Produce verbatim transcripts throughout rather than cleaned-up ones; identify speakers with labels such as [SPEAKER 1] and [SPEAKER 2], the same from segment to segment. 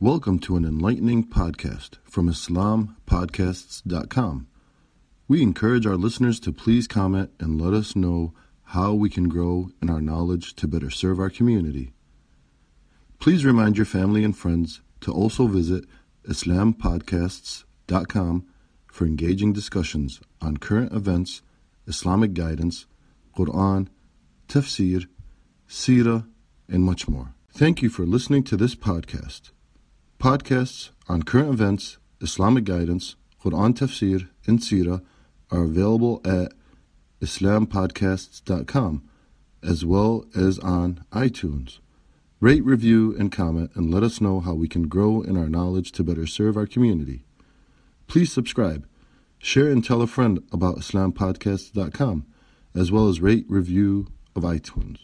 [SPEAKER 1] Welcome to an enlightening podcast from Islam Podcasts dot com. We encourage our listeners to please comment and let us know how we can grow in our knowledge to better serve our community. Please remind your family and friends to also visit Islam Podcasts dot com for engaging discussions on current events, Islamic guidance, Quran, tafsir, seerah, and much more. Thank you for listening to this podcast. Podcasts on current events, Islamic guidance, Quran tafsir, and seerah are available at Islam Podcasts dot com as well as on iTunes. Rate, review, and comment and let us know how we can grow in our knowledge to better serve our community. Please subscribe, share, and tell a friend about Islam Podcasts dot com as well as rate, review of iTunes.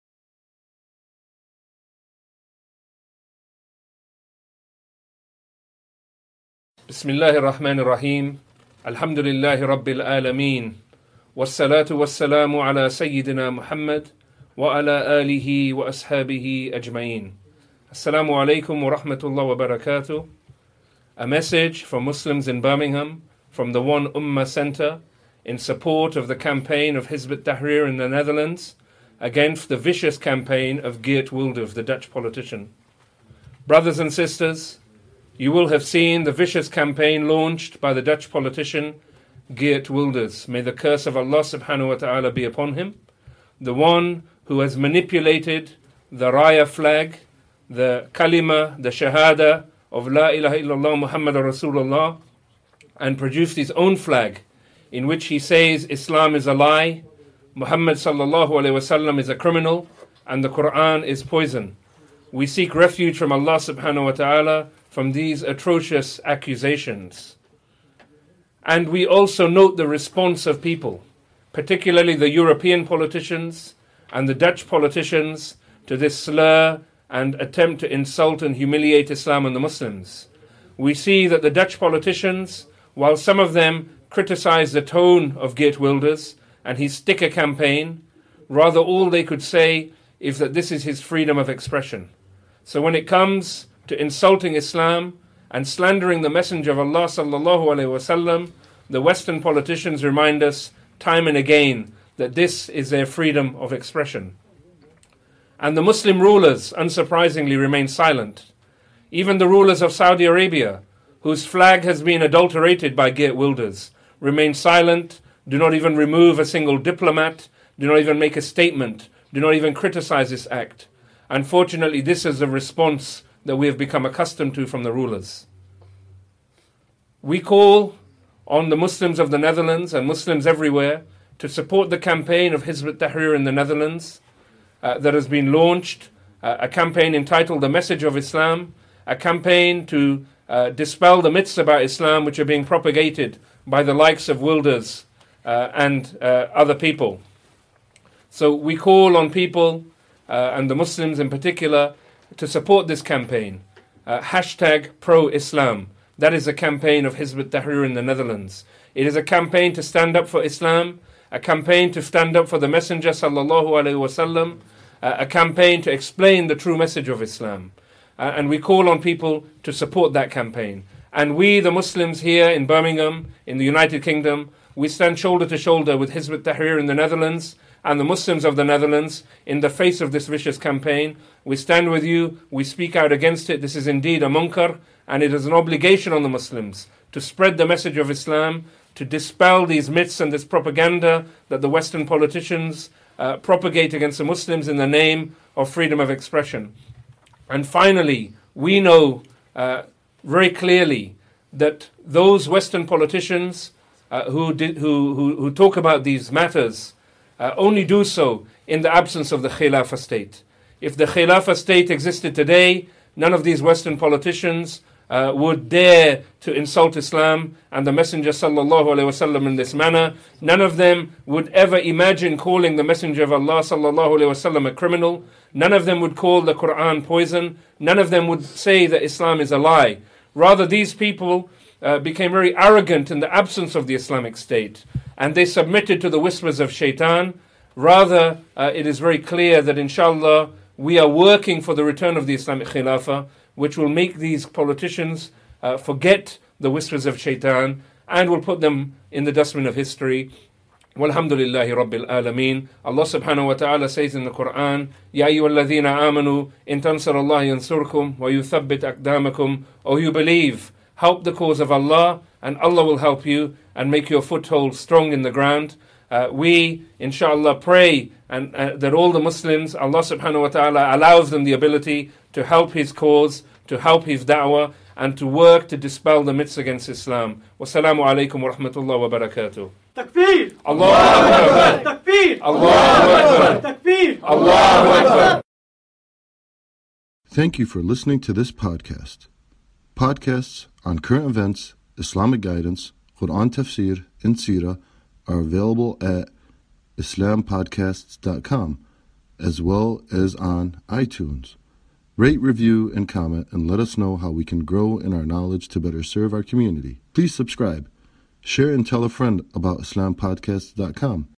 [SPEAKER 2] Bismillah ar-Rahman ar-Rahim. Alhamdulillahi Rabbil Alameen. Wassalatu wassalamu ala Sayyidina Muhammad wa ala alihi wa ashabihi ajma'een. Assalamu alaikum wa rahmatullah wa barakatuh. A message for Muslims in Birmingham from the One Ummah Center in support of the campaign of Hizb ut-Tahrir in the Netherlands against the vicious campaign of Geert Wilders, the Dutch politician. Brothers and sisters, you will have seen the vicious campaign launched by the Dutch politician Geert Wilders. May the curse of Allah subhanahu wa ta'ala be upon him. The one who has manipulated the Raya flag, the kalima, the shahada of La ilaha illallah Muhammad Rasulullah, and produced his own flag in which he says Islam is a lie, Muhammad sallallahu alayhi wasallam is a criminal, and the Quran is poison. We seek refuge from Allah subhanahu wa ta'ala from these atrocious accusations. And we also note the response of people, particularly the European politicians and the Dutch politicians, to this slur and attempt to insult and humiliate Islam and the Muslims. We see that the Dutch politicians, while some of them criticize the tone of Geert Wilders and his sticker campaign, rather all they could say is that this is his freedom of expression. So when it comes to insulting Islam and slandering the Messenger of Allah sallallahu alaihi wasallam, the Western politicians remind us time and again that this is their freedom of expression. And the Muslim rulers, unsurprisingly, remain silent. Even the rulers of Saudi Arabia, whose flag has been adulterated by Geert Wilders, remain silent, do not even remove a single diplomat, do not even make a statement, do not even criticize this act. Unfortunately, this is a response that we have become accustomed to from the rulers. We call on the Muslims of the Netherlands and Muslims everywhere to support the campaign of Hizb ut-Tahrir in the Netherlands uh, that has been launched, uh, a campaign entitled The Message of Islam, a campaign to uh, dispel the myths about Islam which are being propagated by the likes of Wilders uh, and uh, other people. So we call on people, uh, and the Muslims in particular, to support this campaign. Uh, hashtag pro-Islam. That is a campaign of Hizb ut-Tahrir in the Netherlands. It is a campaign to stand up for Islam, a campaign to stand up for the Messenger sallallahu alaihi wasallam, uh, a campaign to explain the true message of Islam. Uh, and we call on people to support that campaign. And we, the Muslims here in Birmingham, in the United Kingdom, we stand shoulder to shoulder with Hizb ut-Tahrir in the Netherlands and the Muslims of the Netherlands in the face of this vicious campaign. We stand with you, we speak out against it. This is indeed a munkar, and it is an obligation on the Muslims to spread the message of Islam, to dispel these myths and this propaganda that the Western politicians uh, propagate against the Muslims in the name of freedom of expression. And finally, we know uh, very clearly that those Western politicians uh, who, did, who, who, who talk about these matters Uh, only do so in the absence of the Khilafah state. If the Khilafah state existed today, none of these Western politicians uh, would dare to insult Islam and the Messenger sallallahu alaihi wasallam in this manner. None of them would ever imagine calling the Messenger of Allah sallallahu alaihi wasallam a criminal. None of them would call the Quran poison. None of them would say that Islam is a lie. Rather, these people uh, became very arrogant in the absence of the Islamic State, and they submitted to the whispers of shaitan. Rather, uh, it is very clear that inshallah we are working for the return of the Islamic Khilafah. which will make these politicians uh, forget the whispers of shaitan and will put them in the dustbin of history. Walhamdulillahi Rabbil Alameen. Allah subhanahu wa ta'ala says in the Quran, Ya ayyuhalladhina amanu, in tansarallahi yansurkum, wa yuthabbit aqdamakum. O you believe, help the cause of Allah, and Allah will help you and make your foothold strong in the ground. Uh, we, inshallah, pray and uh, that all the Muslims, Allah subhanahu wa ta'ala allows them the ability to help His cause, to help His da'wah, and to work to dispel the myths against Islam. Wassalamu alaikum wa rahmatullahi wa barakatuh.
[SPEAKER 3] Takbir!
[SPEAKER 2] Allahu Akbar!
[SPEAKER 3] Takbir!
[SPEAKER 2] Allahu Akbar!
[SPEAKER 3] Takbir!
[SPEAKER 2] Allahu Akbar!
[SPEAKER 1] Thank you for listening to this podcast. Podcasts on current events, Islamic guidance, Quran tafsir, and seerah are available at islam podcasts dot com as well as on iTunes. Rate, review, and comment, and let us know how we can grow in our knowledge to better serve our community. Please subscribe, share, and tell a friend about islam podcasts dot com.